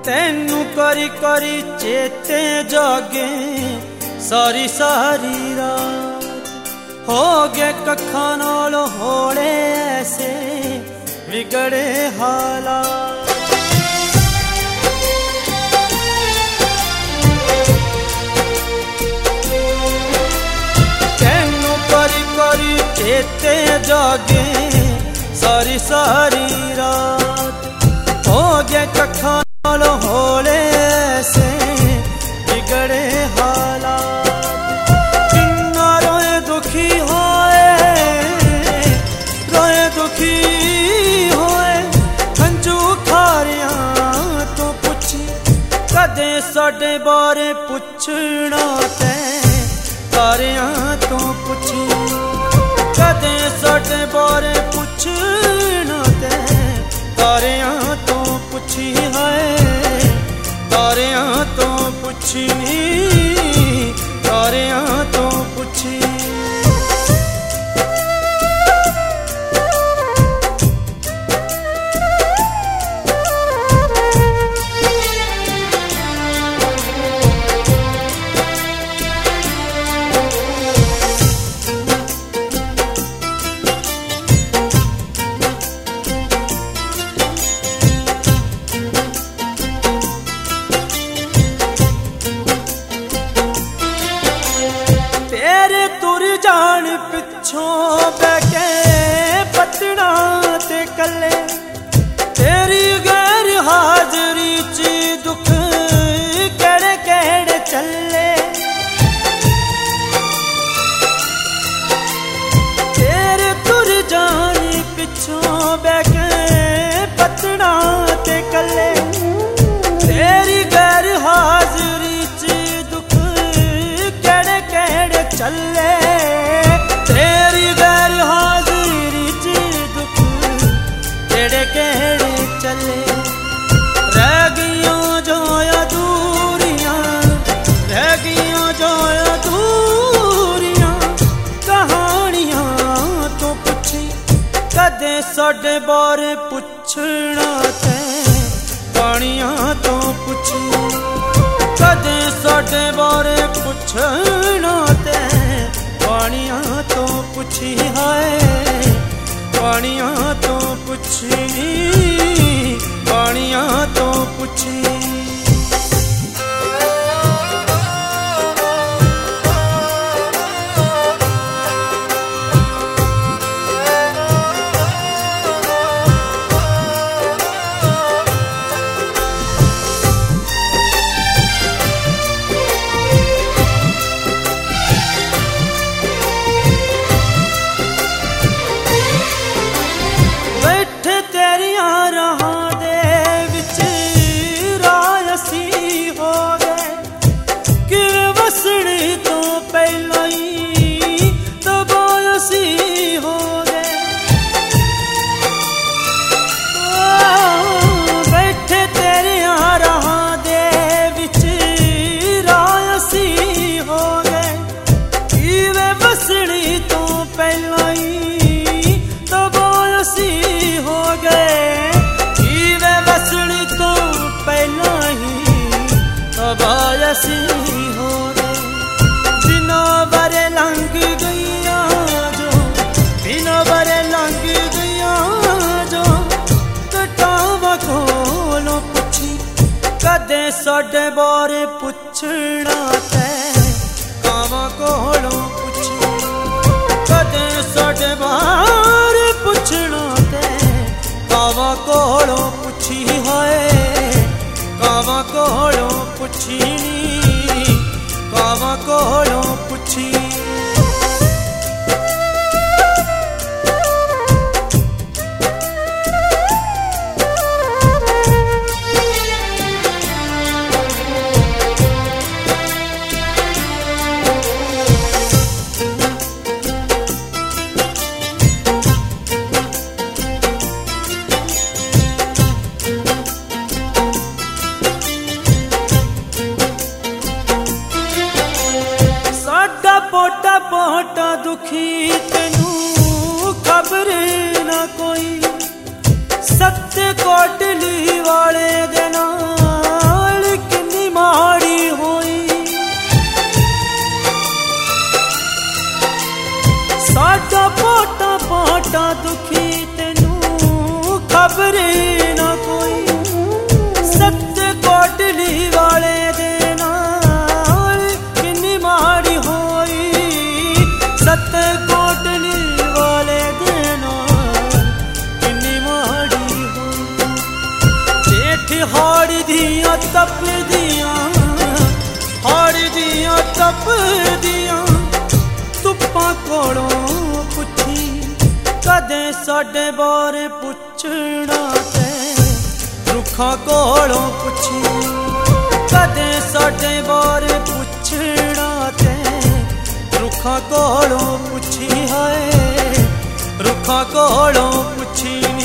तेनू करी करी चेते जागे सारी सारी रात हो गए कखा नाल होले ऐसे बिगड़े हालात। तेनू करी करी चेते जागे सारी सारी रात हो गए कखा नाल होले ऐसे बिगड़े हालात। किन्ना रोए दुखी होए हंजू खारिया तो पुछी कदे साडे बारे पुछना ते तारिया तो पुछी कदे साडे बारे पुछना ते तारिया तो पुछी है तारिया तो पुछी तारिया तो पुछी। तेरे तुर जान पिछों बैके पटना ते कले तेरी गैर हाजरी च दुख केड़े केड़े चले। तेरे तुर जान पिछों बैके पटना ते कले तेरी गैर हाजरी च दुख केड़े केड़े चले। तेरी गैर हाजिरी च दुख केड़े केड़े चले। रह गईयां जो अधूरियां रह गईयां जो अधूरियां कहानियां तो पुछी कदे साडे बारे पुछना ते कहानियां तो पुछी कदे साडे बारे पुछना ते पानिया तो पुछी है पानिया तो पुछी पानिया तो पुछी। कदे साडे बारे पुछना ते कावां कोलों पुछी कदे साडे बारे पुछना ते कावां कोलों पुछी है कावां कोलों पुछी कावां कोलों पुछी। पोटा दुखी तेनू खबर ना कोई सत्य कोटली वाले देना ਤਪਦੀਆਂ ਹਾੜ ਦੀਆਂ ਤਪਦੀਆਂ ਧੁੱਪਾਂ ਕੋਲੋਂ ਪੁੱਛੀ ਕਦੇ ਸਾਡੇ ਬਾਰੇ ਪੁੱਛਣਾ ਤੇ ਰੁੱਖਾਂ ਕੋਲੋਂ ਪੁੱਛੀ ਕਦੇ ਸਾਡੇ ਬਾਰੇ ਪੁੱਛਣਾ ਤੇ ਰੁੱਖਾਂ ਕੋਲੋਂ ਪੁੱਛੀ ਹਾਏ ਰੁੱਖਾਂ ਕੋਲੋਂ ਪੁੱਛੀ